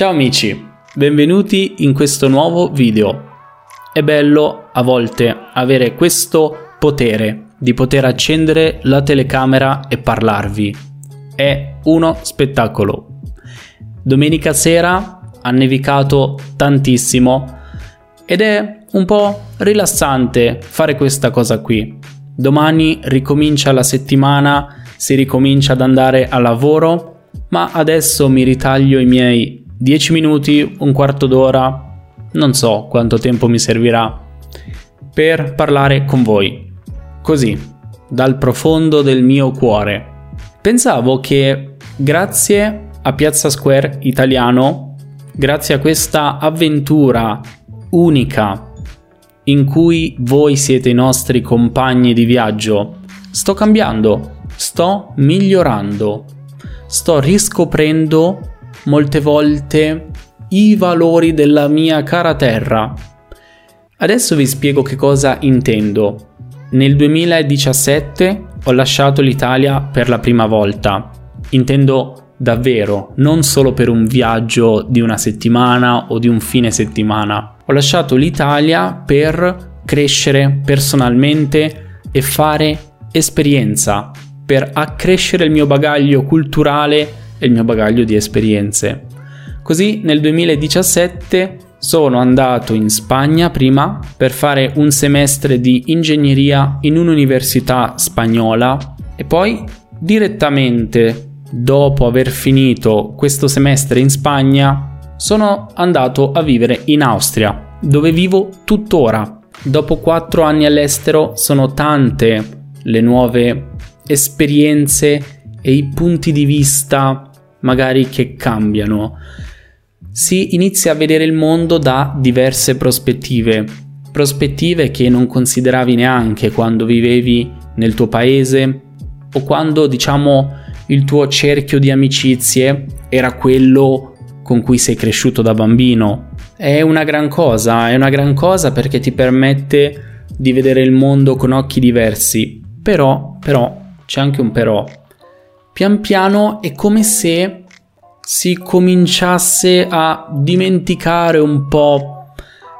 Ciao amici, benvenuti in questo nuovo video. È bello a volte avere questo potere di poter accendere la telecamera e parlarvi. È uno spettacolo. Domenica sera ha nevicato tantissimo ed è un po' rilassante fare questa cosa qui. Domani ricomincia la settimana, si ricomincia ad andare a lavoro, ma adesso mi ritaglio i miei 10 minuti, un quarto d'ora, non so quanto tempo mi servirà, per parlare con voi. Così, dal profondo del mio cuore. Pensavo che grazie a Piazza Square Italiano, grazie a questa avventura unica in cui voi siete i nostri compagni di viaggio, sto cambiando, sto migliorando, sto riscoprendo molte volte i valori della mia cara terra. Adesso vi spiego che cosa intendo. Nel 2017 ho lasciato l'Italia per la prima volta. Intendo davvero, non solo per un viaggio di una settimana o di un fine settimana. Ho lasciato l'Italia per crescere personalmente e fare esperienza, per accrescere il mio bagaglio culturale e il mio bagaglio di esperienze. Così nel 2017 sono andato in Spagna prima per fare un semestre di ingegneria in un'università spagnola e poi direttamente dopo aver finito questo semestre in Spagna sono andato a vivere in Austria, dove vivo tuttora. Dopo 4 anni all'estero sono tante le nuove esperienze e i punti di vista magari che cambiano. Si inizia a vedere il mondo da diverse prospettive che non consideravi neanche quando vivevi nel tuo paese o quando, il tuo cerchio di amicizie era quello con cui sei cresciuto da bambino. È una gran cosa perché ti permette di vedere il mondo con occhi diversi. Però, c'è anche un però. Pian piano è come se si cominciasse a dimenticare un po'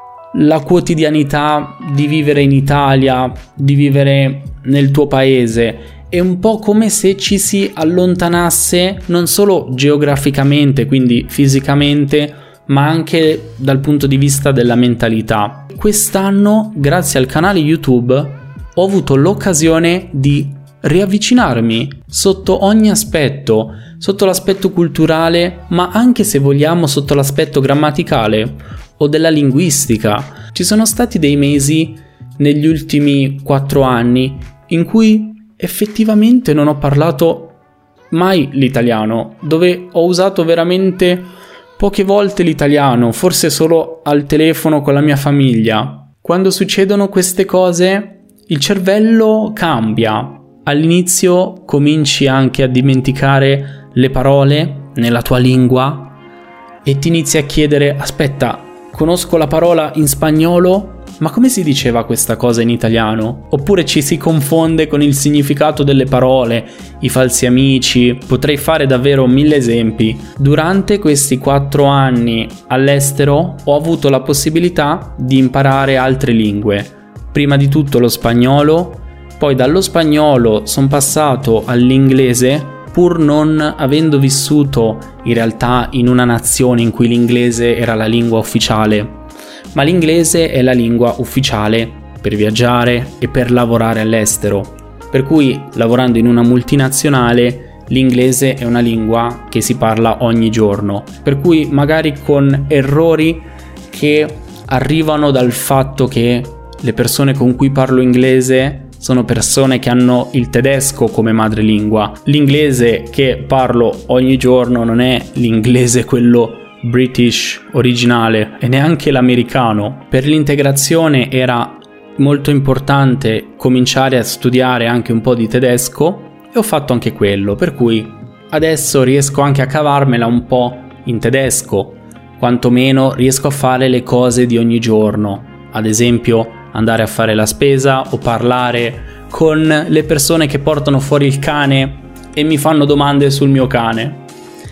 la quotidianità di vivere in Italia, di vivere nel tuo paese. È un po' come se ci si allontanasse non solo geograficamente, quindi fisicamente, ma anche dal punto di vista della mentalità. Quest'anno, grazie al canale YouTube, ho avuto l'occasione di riavvicinarmi sotto ogni aspetto, sotto l'aspetto culturale, ma anche, se vogliamo, sotto l'aspetto grammaticale o della linguistica. Ci sono stati dei mesi negli ultimi 4 anni in cui effettivamente non ho parlato mai l'italiano, dove ho usato veramente poche volte l'italiano, forse solo al telefono con la mia famiglia. Quando succedono queste cose, il cervello cambia. All'inizio cominci anche a dimenticare le parole nella tua lingua e ti inizi a chiedere: aspetta, conosco la parola in spagnolo, ma come si diceva questa cosa in italiano? Oppure ci si confonde con il significato delle parole, i falsi amici. Potrei fare davvero 1000 esempi. Durante questi 4 anni all'estero ho avuto la possibilità di imparare altre lingue. Prima di tutto lo spagnolo, poi dallo spagnolo sono passato all'inglese, pur non avendo vissuto in realtà in una nazione in cui l'inglese era la lingua ufficiale. Ma l'inglese è la lingua ufficiale per viaggiare e per lavorare all'estero. Per cui, lavorando in una multinazionale, l'inglese è una lingua che si parla ogni giorno. Per cui, magari con errori che arrivano dal fatto che le persone con cui parlo inglese sono persone che hanno il tedesco come madrelingua. L'inglese che parlo ogni giorno non è l'inglese quello British originale e neanche l'americano. Per l'integrazione era molto importante cominciare a studiare anche un po' di tedesco e ho fatto anche quello, per cui adesso riesco anche a cavarmela un po' in tedesco, quantomeno riesco a fare le cose di ogni giorno, ad esempio andare a fare la spesa o parlare con le persone che portano fuori il cane e mi fanno domande sul mio cane.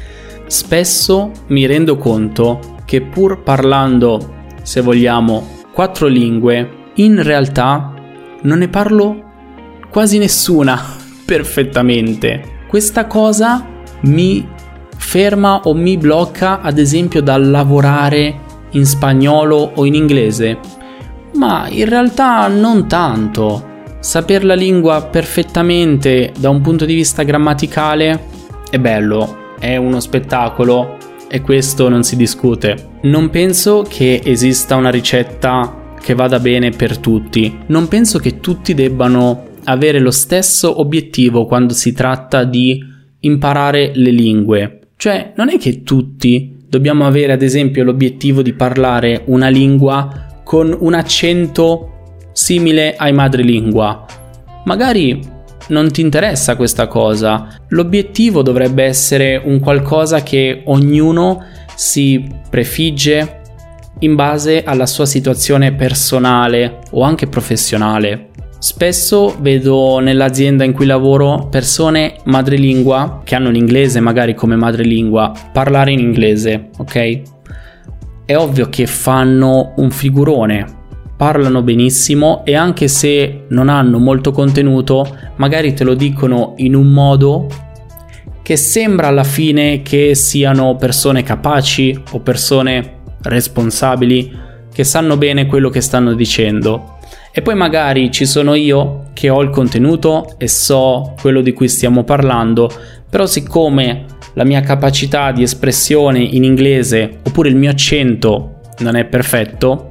spesso mi rendo conto che pur parlando, se vogliamo, 4 lingue, in realtà non ne parlo quasi nessuna perfettamente. Questa cosa mi ferma o mi blocca, ad esempio, dal lavorare in spagnolo o in inglese, ma in realtà non tanto. Saper la lingua perfettamente da un punto di vista grammaticale è bello, è uno spettacolo e questo non si discute. Non penso che esista una ricetta che vada bene per tutti. Non penso che tutti debbano avere lo stesso obiettivo quando si tratta di imparare le lingue. Cioè, non è che tutti dobbiamo avere, ad esempio, l'obiettivo di parlare una lingua con un accento simile ai madrelingua. Magari non ti interessa questa cosa. L'obiettivo dovrebbe essere un qualcosa che ognuno si prefigge in base alla sua situazione personale o anche professionale. Spesso vedo nell'azienda in cui lavoro persone madrelingua che hanno l'inglese magari come madrelingua parlare in inglese, ok? È ovvio che fanno un figurone, parlano benissimo e anche se non hanno molto contenuto, magari te lo dicono in un modo che sembra alla fine che siano persone capaci o persone responsabili che sanno bene quello che stanno dicendo. E poi magari ci sono io che ho il contenuto e so quello di cui stiamo parlando, però siccome la mia capacità di espressione in inglese oppure il mio accento non è perfetto,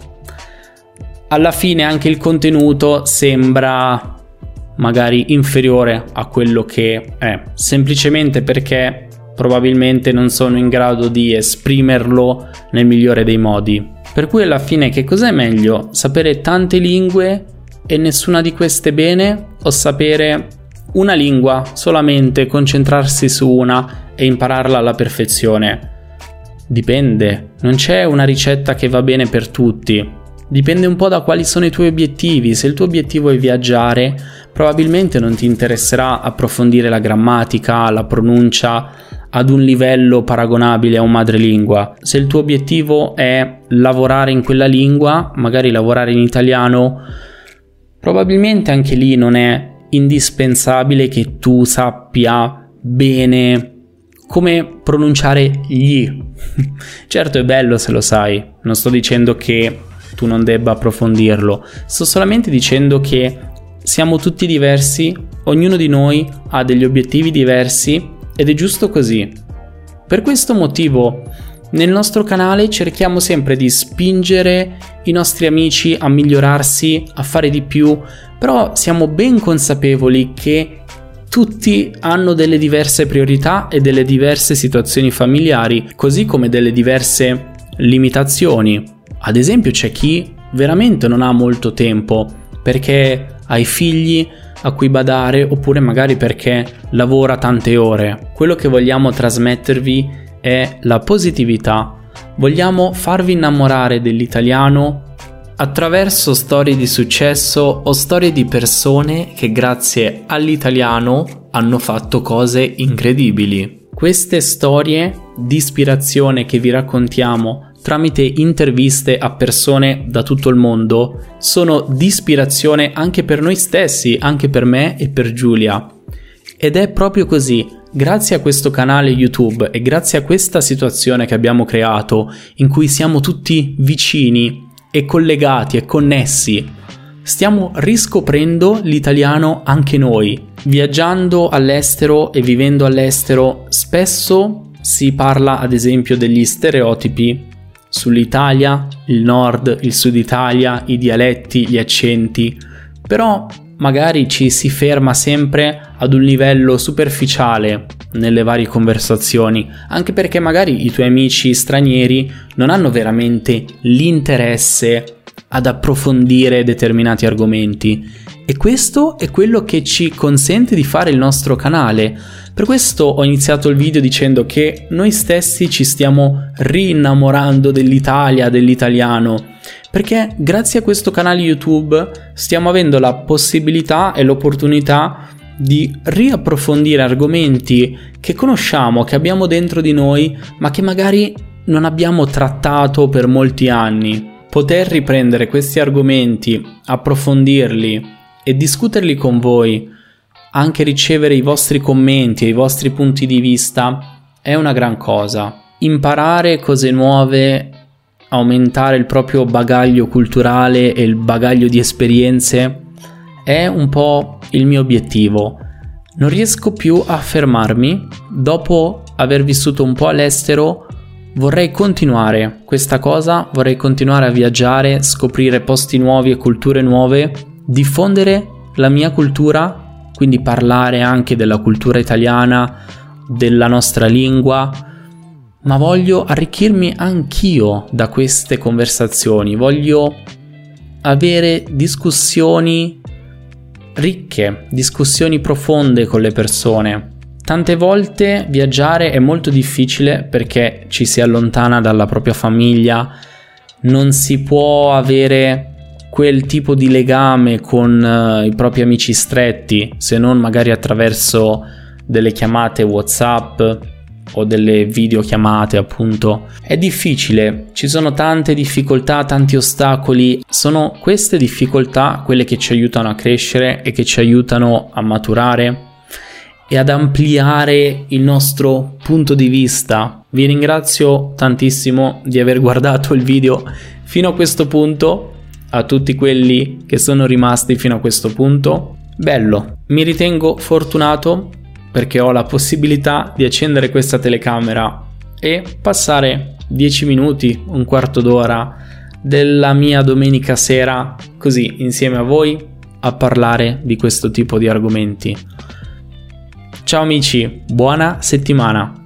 alla fine anche il contenuto sembra magari inferiore a quello che è, semplicemente perché probabilmente non sono in grado di esprimerlo nel migliore dei modi. Per cui alla fine che cos'è meglio? Sapere tante lingue e nessuna di queste bene, o sapere una lingua solamente, concentrarsi su una e impararla alla perfezione? Dipende, non c'è una ricetta che va bene per tutti. Dipende un po' da quali sono i tuoi obiettivi. Se il tuo obiettivo è viaggiare, probabilmente non ti interesserà approfondire la grammatica, la pronuncia ad un livello paragonabile a un madrelingua. Se il tuo obiettivo è lavorare in quella lingua, magari lavorare in italiano, probabilmente anche lì non è indispensabile che tu sappia bene come pronunciare gli. Certo, è bello se lo sai, non sto dicendo che tu non debba approfondirlo, sto solamente dicendo che siamo tutti diversi, ognuno di noi ha degli obiettivi diversi ed è giusto così. Per questo motivo nel nostro canale cerchiamo sempre di spingere i nostri amici a migliorarsi, a fare di più, però siamo ben consapevoli che tutti hanno delle diverse priorità e delle diverse situazioni familiari, così come delle diverse limitazioni. Ad esempio c'è chi veramente non ha molto tempo perché ha i figli a cui badare oppure magari perché lavora tante ore. Quello che vogliamo trasmettervi è la positività. Vogliamo farvi innamorare dell'italiano attraverso storie di successo o storie di persone che grazie all'italiano hanno fatto cose incredibili. Queste storie di ispirazione che vi raccontiamo tramite interviste a persone da tutto il mondo sono di ispirazione anche per noi stessi, anche per me e per Giulia. Ed è proprio così, grazie a questo canale YouTube e grazie a questa situazione che abbiamo creato, in cui siamo tutti vicini e collegati e connessi, stiamo riscoprendo l'italiano anche noi. Viaggiando all'estero e vivendo all'estero, spesso si parla ad esempio degli stereotipi sull'Italia, il nord, il sud Italia, i dialetti, gli accenti, però magari ci si ferma sempre ad un livello superficiale nelle varie conversazioni, anche perché magari i tuoi amici stranieri non hanno veramente l'interesse ad approfondire determinati argomenti, e questo è quello che ci consente di fare il nostro canale. Per questo ho iniziato il video dicendo che noi stessi ci stiamo rinnamorando dell'Italia, dell'italiano, perché grazie a questo canale YouTube stiamo avendo la possibilità e l'opportunità di riapprofondire argomenti che conosciamo, che abbiamo dentro di noi, ma che magari non abbiamo trattato per molti anni. Poter riprendere questi argomenti, approfondirli e discuterli con voi, anche ricevere i vostri commenti e i vostri punti di vista, è una gran cosa. Imparare cose nuove, aumentare il proprio bagaglio culturale e il bagaglio di esperienze è un po' il mio obiettivo. Non riesco più a fermarmi. Dopo aver vissuto un po' all'estero, vorrei continuare questa cosa, vorrei continuare a viaggiare, scoprire posti nuovi e culture nuove, diffondere la mia cultura, quindi parlare anche della cultura italiana, della nostra lingua, ma voglio arricchirmi anch'io da queste conversazioni, voglio avere discussioni ricche, discussioni profonde con le persone. Tante volte viaggiare è molto difficile perché ci si allontana dalla propria famiglia, non si può avere quel tipo di legame con i propri amici stretti, se non magari attraverso delle chiamate WhatsApp o delle videochiamate, appunto. È difficile, ci sono tante difficoltà, tanti ostacoli. Sono queste difficoltà quelle che ci aiutano a crescere e che ci aiutano a maturare e ad ampliare il nostro punto di vista. Vi ringrazio tantissimo di aver guardato il video fino a questo punto, a tutti quelli che sono rimasti fino a questo punto. Bello, mi ritengo fortunato perché ho la possibilità di accendere questa telecamera e passare 10 minuti, un quarto d'ora della mia domenica sera così insieme a voi a parlare di questo tipo di argomenti. Ciao amici, buona settimana!